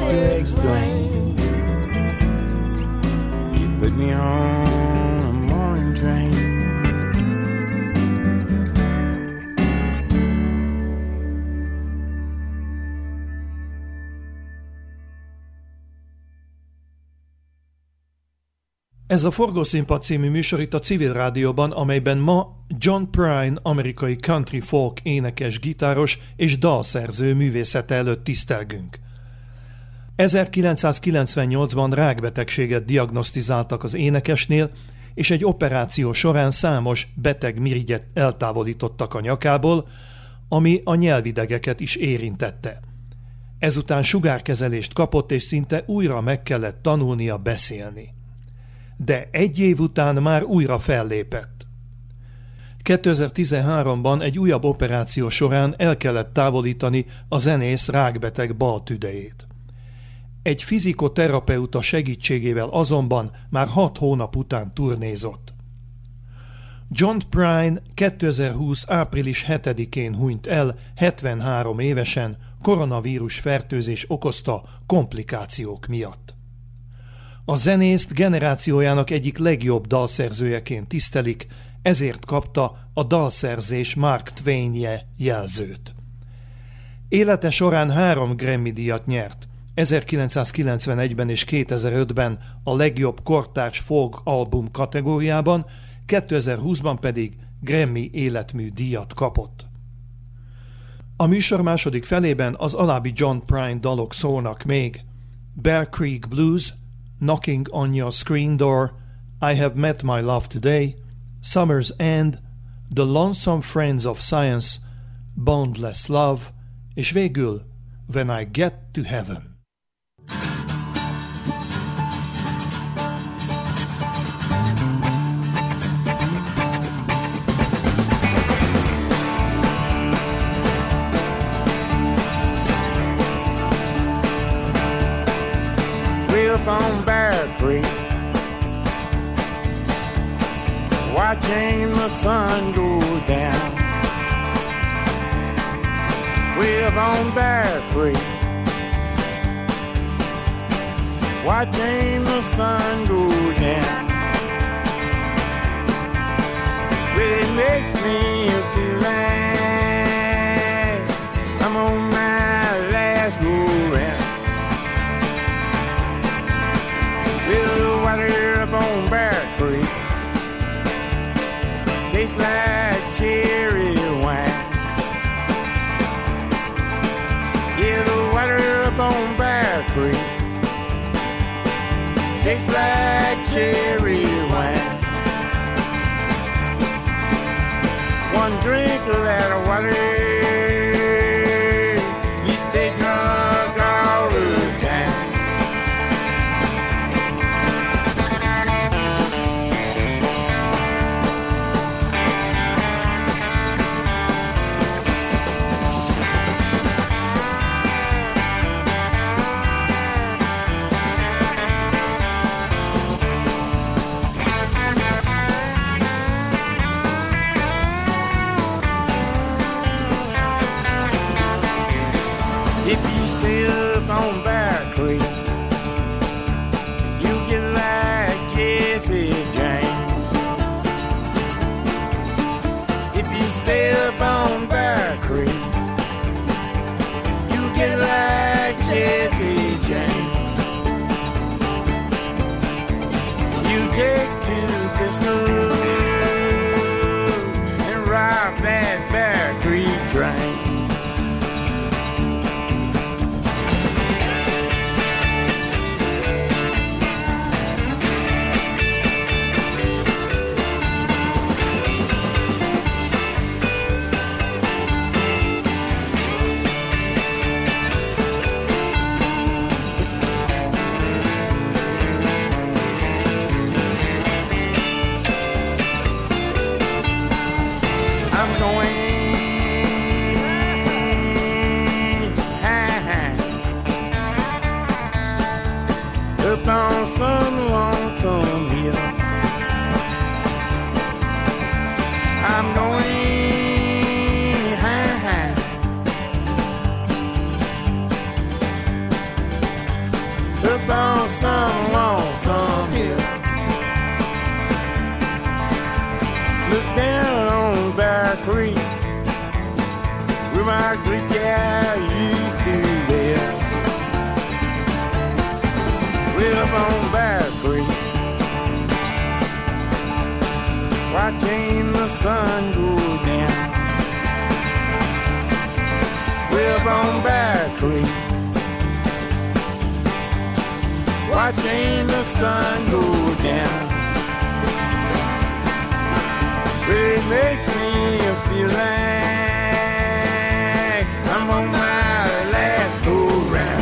to explain. You put me on a morning train. Ez a Forgószínpad című műsor itt a Civil Rádióban, amelyben ma John Prine, amerikai country folk énekes, gitáros és dalszerző művészete előtt tisztelgünk. 1998-ban rákbetegséget diagnosztizáltak az énekesnél, és egy operáció során számos beteg mirigyet eltávolítottak a nyakából, ami a nyelvidegeket is érintette. Ezután sugárkezelést kapott, és szinte újra meg kellett tanulnia beszélni. De egy év után már újra fellépett. 2013-ban egy újabb operáció során el kellett távolítani a zenész rákbeteg bal tüdejét. Egy fizikoterapeuta segítségével azonban már 6 hónap után turnézott. John Prine 2020. április 7-én hunyt el 73 évesen koronavírus fertőzés okozta komplikációk miatt. A zenészt generációjának egyik legjobb dalszerzőjeként tisztelik, ezért kapta a dalszerzés Mark Twain-je jelzőt. Élete során 3 Grammy-díjat nyert, 1991-ben és 2005-ben a legjobb kortárs folk album kategóriában, 2020-ban pedig Grammy életmű díjat kapott. A műsor második felében az alábbi John Prine dalok szólnak még: Bear Creek Blues, Knocking on Your Screen Door, I Have Met My Love Today, Summer's End, The Lonesome Friends of Science, Boundless Love, és végül When I Get to Heaven. Up on Bear Creek, watching the sun go down. Way up on Bear Creek, watching the sun go down. Really makes me feel like I'm on my last go round. The water up on Bear Creek tastes like cherry wine. Yeah, the water up on Bear Creek tastes like cherry wine. One drink of that water, you stay drunk all the time. If you stay up on Bear Creek, you get like Jesse James. If you stay up on Bear Creek, you get like Jesse James. You take 2 pistols and rob that Bear Creek train. Up on some lonesome hill, I'm going high, high. on some lonesome hill. Look down on Bear Creek, where my good gal used to live. Way up on Bear Creek, watching the sun go down. Way up on Bear Creek, watching the sun go down. It makes me feel like I'm on my last go round.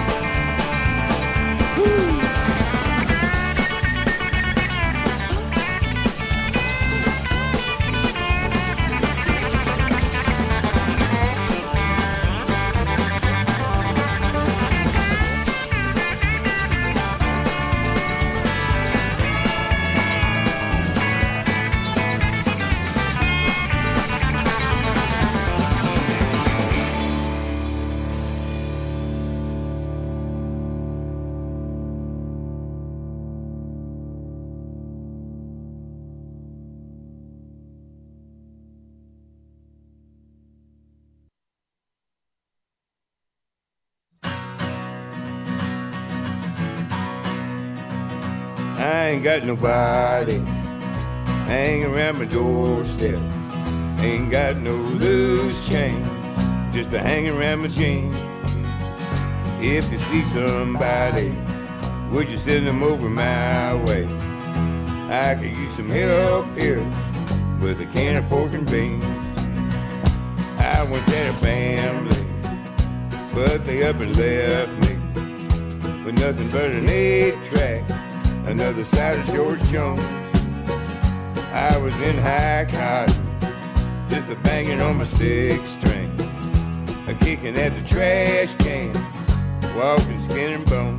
I ain't got nobody hanging around my doorstep. Ain't got no loose change, just a hanging around my jeans. If you see somebody, would you send them over my way? I could use some help here with a can of pork and beans. I once had a family, but they up and left me with nothing but an 8-track, another side of George Jones. I was in high cotton, just a banging on my 6-string, a kicking at the trash can, walking skin and bone.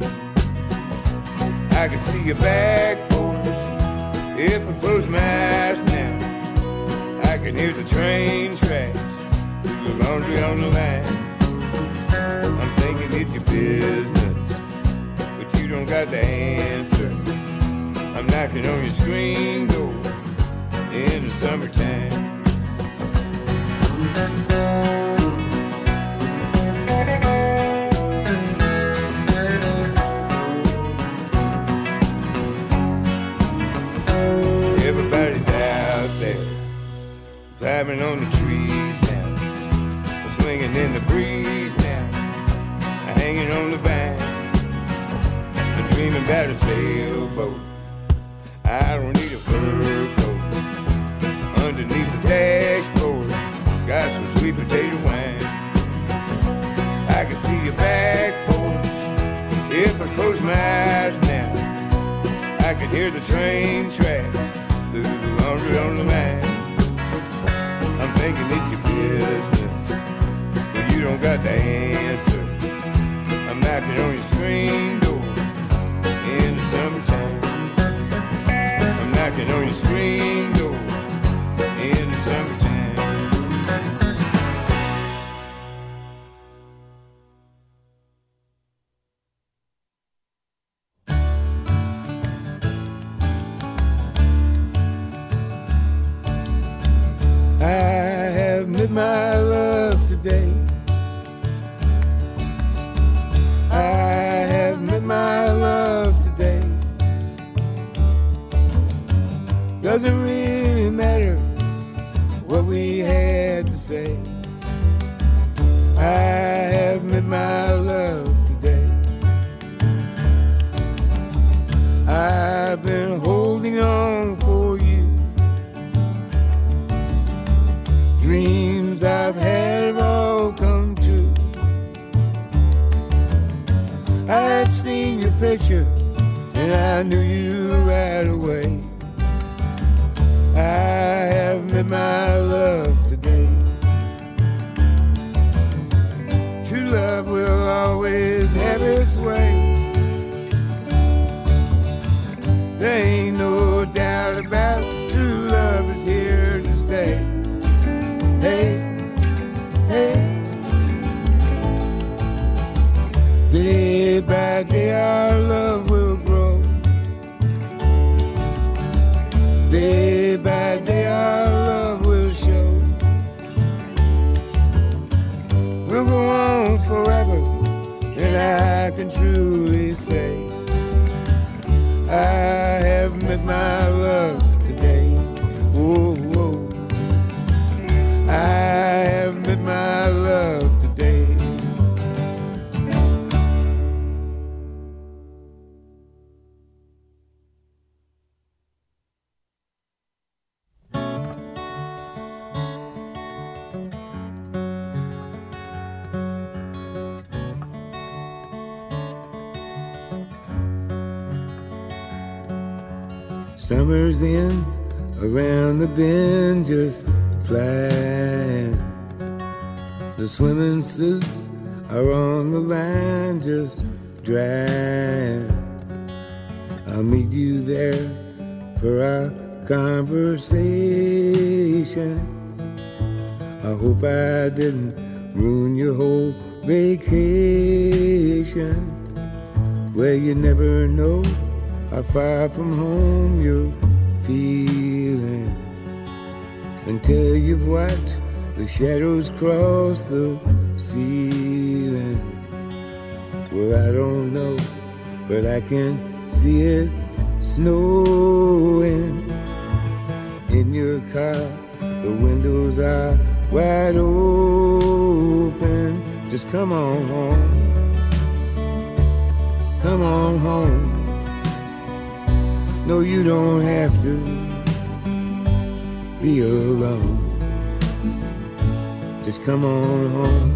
I could see your back porch if I close my eyes now. I can hear the train tracks through the laundry on the line. I'm thinking it's your business, but you don't got the answer. I'm knocking on your screen door in the summertime. Everybody's out there, climbing on the trees now, swinging in the breeze now, hanging on the vine. I'm dreaming about a sailboat. I don't need a fur coat. Underneath the dashboard, got some sweet potato wine. I can see your back porch if I close my eyes now. I can hear the train tracks through the laundry on the line. I'm thinking it's your business, but you don't got the answer. I'm knocking on your screen door in the summertime. I'm knocking on your screen door in the summertime. I have met my love today. I have met my love today. Doesn't really matter what we had to say. I have met my love today. I've been holding on for you. Dreams I've had have all come true. I've seen your picture and I knew you right away. I have met my love today. True love will always have its way. There ain't no doubt about it. True love is here to stay. Hey, hey. Day by day our love will grow. Day by day our love will show. We'll go on forever, and I can truly say I have met my love today. Whoa, whoa. I have met my love today. Summer's ends around the bend just flying. The swimming suits are on the line just drying. I'll meet you there for our conversation. I hope I didn't ruin your whole vacation. Well, you never know how far from home you're feeling until you've watched the shadows cross the ceiling. Well, I don't know, but I can see it snowing. In your car, the windows are wide open. Just come on home. Come on home. No, you don't have to be alone. Just come on home.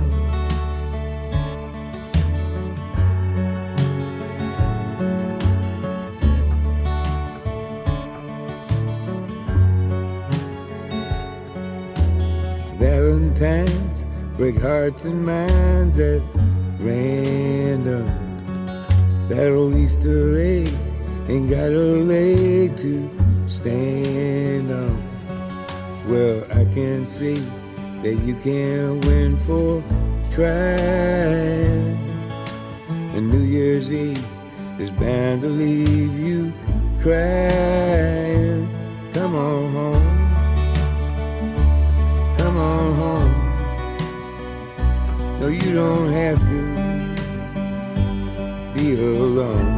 Valentines break hearts and minds at random. That old Easter egg ain't got a leg to stand on. Well, I can see that you can't win for trying. And New Year's Eve is bound to leave you crying. Come on home. Come on home. No, you don't have to be alone.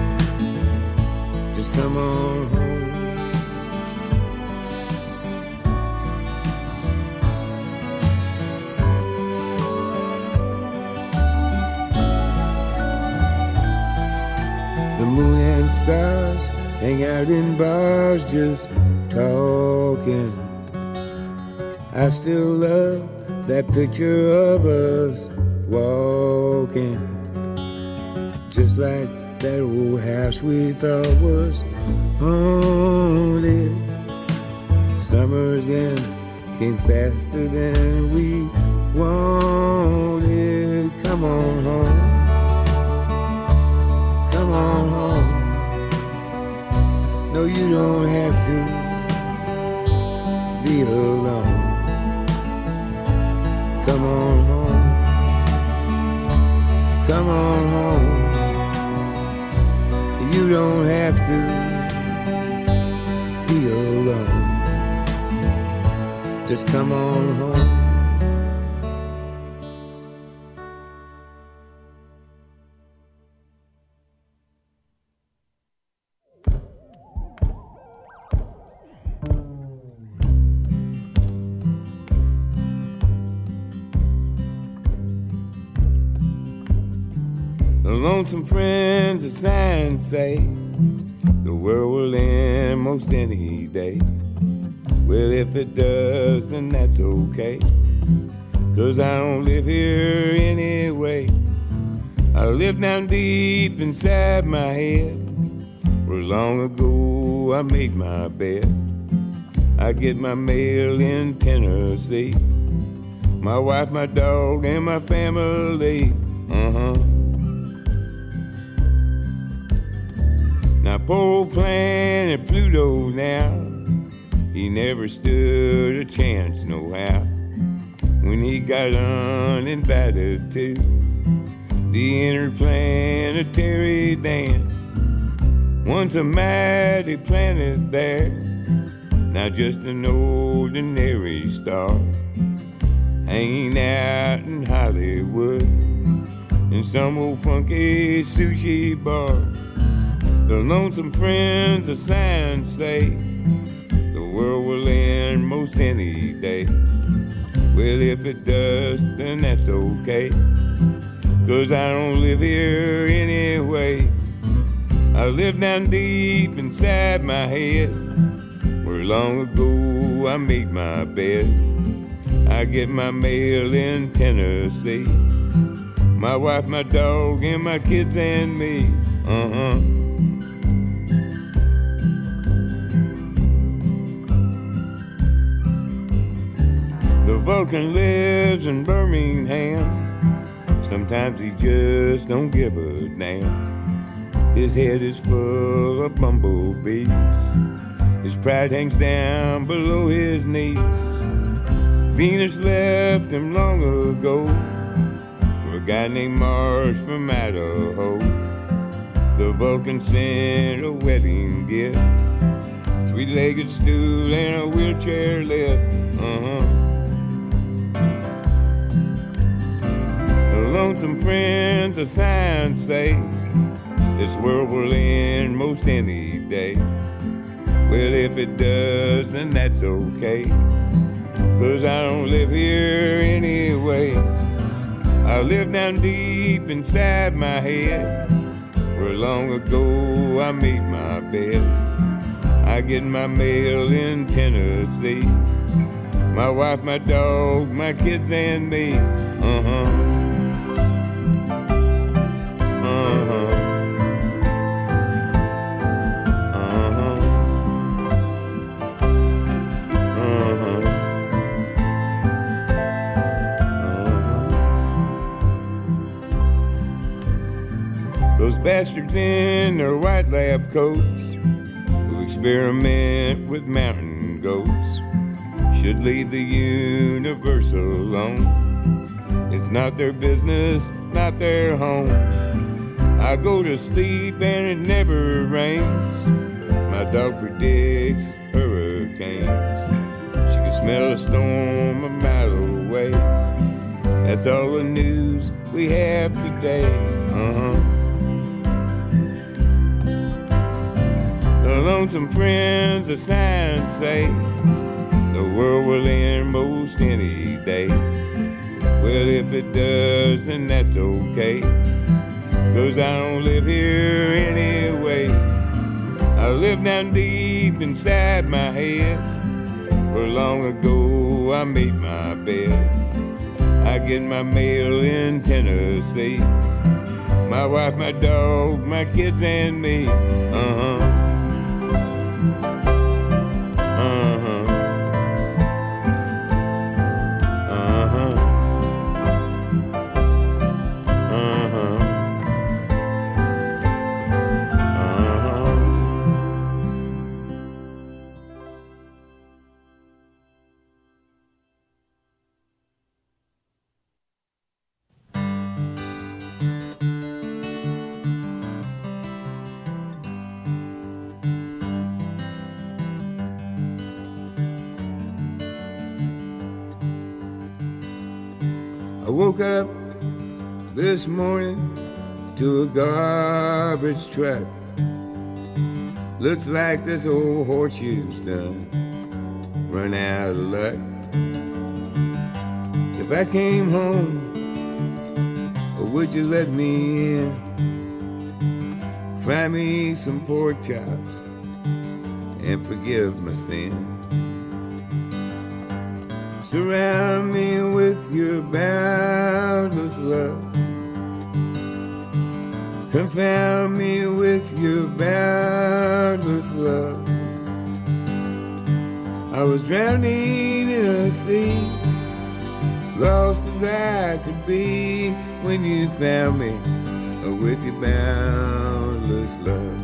Just come on home. The moon and stars hang out in bars just talking. I still love that picture of us walking, just like that old house we thought was haunted. Summer's end came faster than we wanted. Come on home. Come on home. No, you don't have to be alone. Come on home. Come on home. You don't have to be alone. Just come on home. Lonesome friends of science say the world will end most any day. Well, if it does, then that's okay, 'cause I don't live here anyway. I live down deep inside my head, where long ago I made my bed. I get my mail in Tennessee, my wife, my dog, and my family. Now poor old planet Pluto now, he never stood a chance no how when he got uninvited to the interplanetary dance. Once a mighty planet there, now just an ordinary star, hanging out in Hollywood in some old funky sushi bar. The lonesome friends of science say the world will end most any day. Well, if it does, then that's okay, 'cause I don't live here anyway. I live down deep inside my head, where long ago I made my bed. I get my mail in Tennessee, my wife, my dog, and my kids and me. The Vulcan lives in Birmingham. Sometimes he just don't give a damn. His head is full of bumblebees. His pride hangs down below his knees. Venus left him long ago for a guy named Mars from Idaho. The Vulcan sent a wedding gift, 3-legged stool and a wheelchair lift. The lonesome friends of science say this world will end most any day. Well, if it does, then that's okay, 'cause I don't live here anyway. I live down deep inside my head, where long ago I made my bed. I get my mail in Tennessee, my wife, my dog, my kids and me. Those bastards in their white lab coats who experiment with mountain goats should leave the universe alone. It's not their business, not their home. I go to sleep and it never rains. My dog predicts hurricanes. She can smell a storm a mile away. That's all the news we have today. The lonesome friends of science say the world will end most any day. Well, if it does, then that's okay, 'cause I don't live here anyway. I live down deep inside my head, where long ago I made my bed. I get my mail in Tennessee, my wife, my dog, my kids and me. I woke up this morning to a garbage truck. Looks like this old horseshoe's done run out of luck. If I came home, would you let me in? Fry me some pork chops and forgive my sin. Surround me with your boundless love. Confound me with your boundless love. I was drowning in a sea, lost as I could be, when you found me with your boundless love.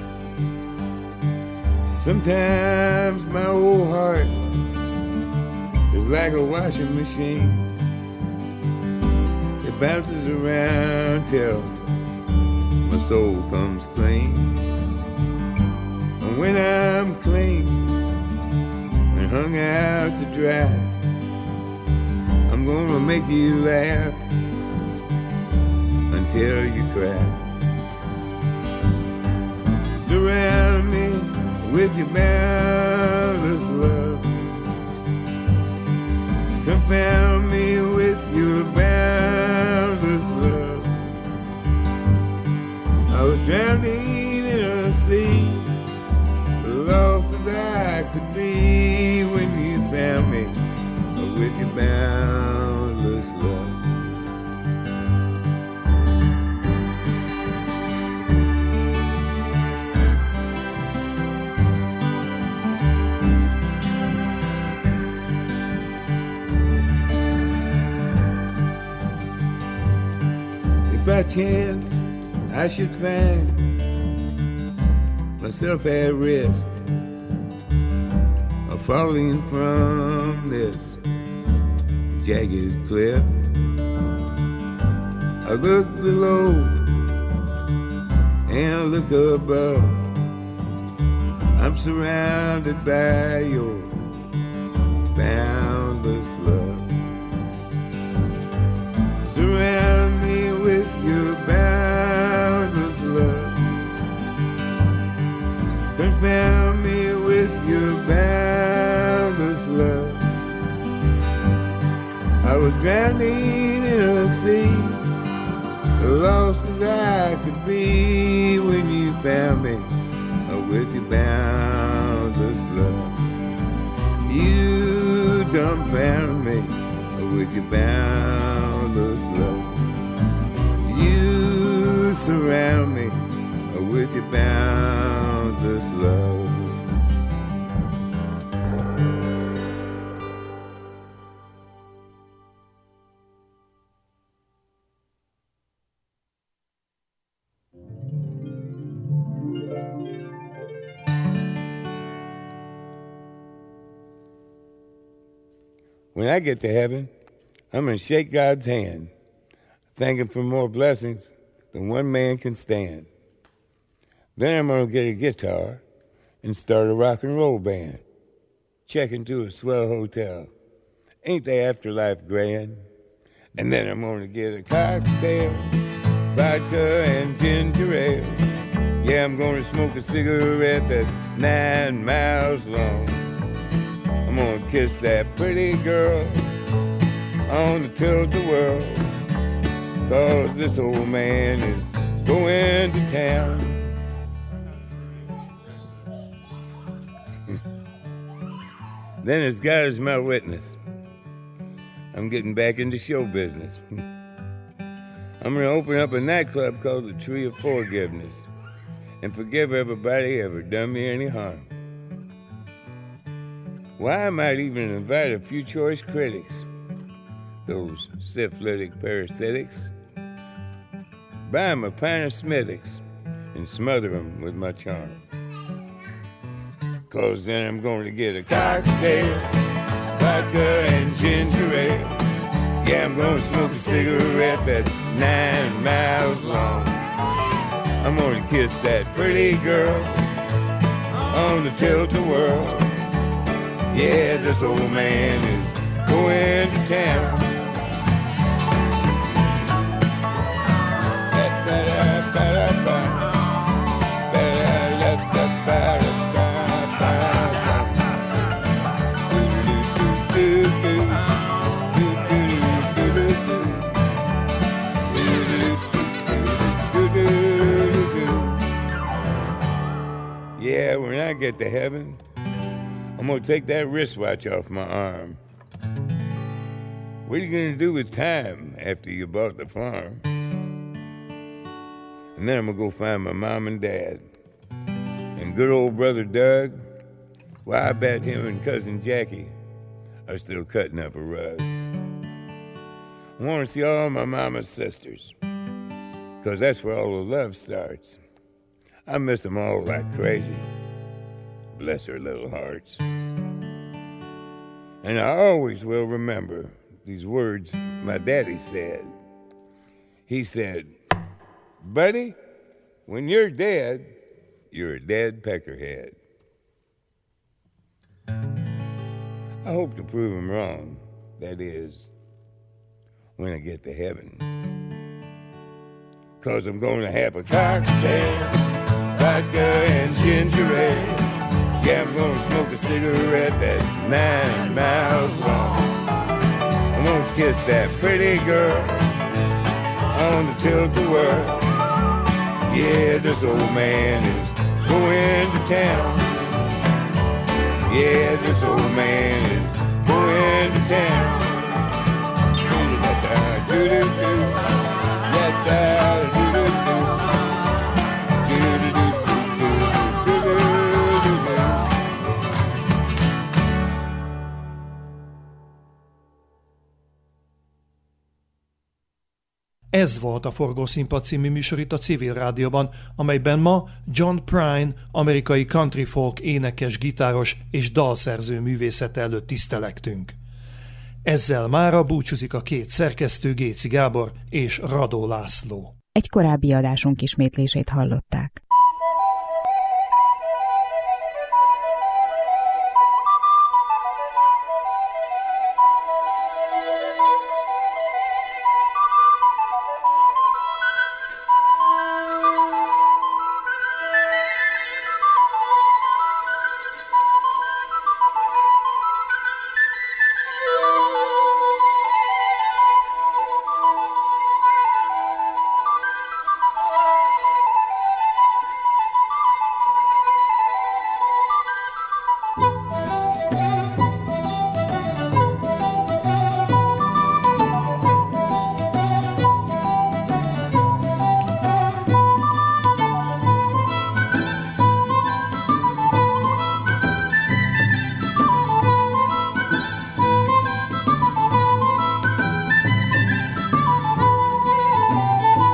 Sometimes my old heart is like a washing machine. It bounces around till my soul comes clean. And when I'm clean and hung out to dry, I'm gonna make you laugh until you cry. Surround me with your boundless love. Confound me with your boundless love. I was drowning in a sea, lost as I could be, when you found me with your boundless love. By chance I should find myself at risk of falling from this jagged cliff, I look below and I look above. I'm surrounded by your boundless love. Surround me with your boundless love. Confound me with your boundless love. I was drowning in a sea, lost as I could be, when you found me with your boundless love. You dumbfound me with your boundless love. You surround me with your boundless love. When I get to heaven, I'm going to shake God's hand, thank him for more blessings than one man can stand. Then I'm going to get a guitar and start a rock and roll band. Check into a swell hotel. Ain't the afterlife grand? And then I'm going to get a cocktail, vodka and ginger ale. Yeah, I'm going to smoke a cigarette that's 9 miles long. I'm going to kiss that pretty girl on the tilt-a-whirl, 'cause this old man is going to town. Then as God is my witness, I'm getting back into show business. I'm going to open up a nightclub called the Tree of Forgiveness and forgive everybody ever done me any harm. Why, I might even invite a few choice critics, those syphilitic parasitics, buy 'em a pint of Smithwick's and smother 'em with my charm. 'Cause then I'm going to get a cocktail, vodka and ginger ale. Yeah, I'm going to smoke a cigarette that's 9 miles long. I'm going to kiss that pretty girl on the tilt-a-whirl. Yeah, this old man is going to town. Yeah, when I get to heaven, I'm going to take that wristwatch off my arm. What are you going to do with time after you bought the farm? And then I'm going to go find my mom and dad. And good old brother Doug, well, I bet him and cousin Jackie are still cutting up a rug. I want to see all my mama's sisters, 'cause that's where all the love starts. I miss them all like crazy. Bless their little hearts. And I always will remember these words my daddy said. He said, buddy, when you're dead a dead peckerhead. I hope to prove him wrong. That is, when I get to heaven. 'Cause I'm gonna have a cocktail, vodka and ginger ale. Yeah, I'm gonna smoke a cigarette that's 9 miles long. I'm gonna kiss that pretty girl on the tilt-a-whirl. Yeah, this old man is going to town. Yeah, this old man is going to town. Do-do-do, do-do-do, Ez volt a Forgószínpad című műsor itt a Civil Rádióban, amelyben ma John Prine, amerikai country folk énekes, gitáros és dalszerző művészete előtt tisztelegtünk. Ezzel mára búcsúzik a két szerkesztő, Géci Gábor és Radó László. Egy korábbi adásunk ismétlését hallották.